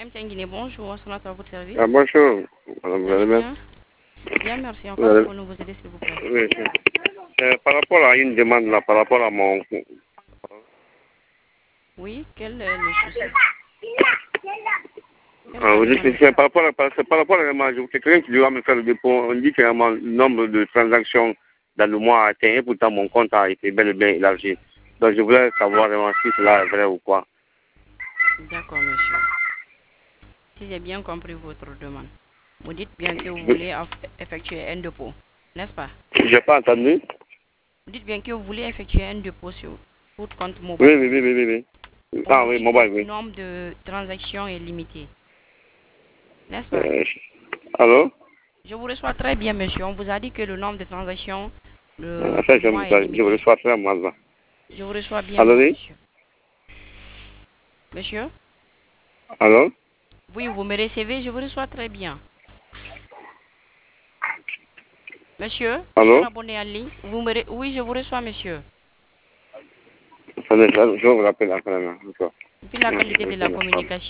Quentin Guinée, bonjour, c'est à votre service. Ah, bonjour, madame, vous allez bien? Bien, merci. Encore pour nous vous aider, s'il vous plaît. Oui. Par rapport à une demande là, par rapport à mon... Oui, quel est le souci? Vous dites que c'est par rapport à vraiment, quelqu'un qui doit me faire le dépôt, on dit que vraiment, le nombre de transactions dans le mois a atteint, et pourtant mon compte a été bel et bien élargi. Donc je voulais savoir vraiment si cela est vrai ou quoi. D'accord, monsieur. Si j'ai bien compris votre demande, vous dites bien que vous voulez effectuer un dépôt, n'est-ce pas? Je n'ai pas entendu. Vous dites bien que vous voulez effectuer un dépôt sur votre compte Oui, mobile. oui. On Ah vous oui, dit que mobile, le oui. nombre de transactions est limité, n'est-ce pas? Allô? Je vous reçois très bien, monsieur. On vous a dit que le nombre de transactions Ça, du mois est je vous limité. reçois très mal là. Je vous reçois bien, Allô, moi, oui? monsieur. Monsieur? Allô? Oui, vous me recevez, je vous reçois très bien. Monsieur, il y a un Allô? abonné en ligne. Oui, je vous reçois, monsieur. Attendez, je vous rappelle après. Puis la qualité de la communication.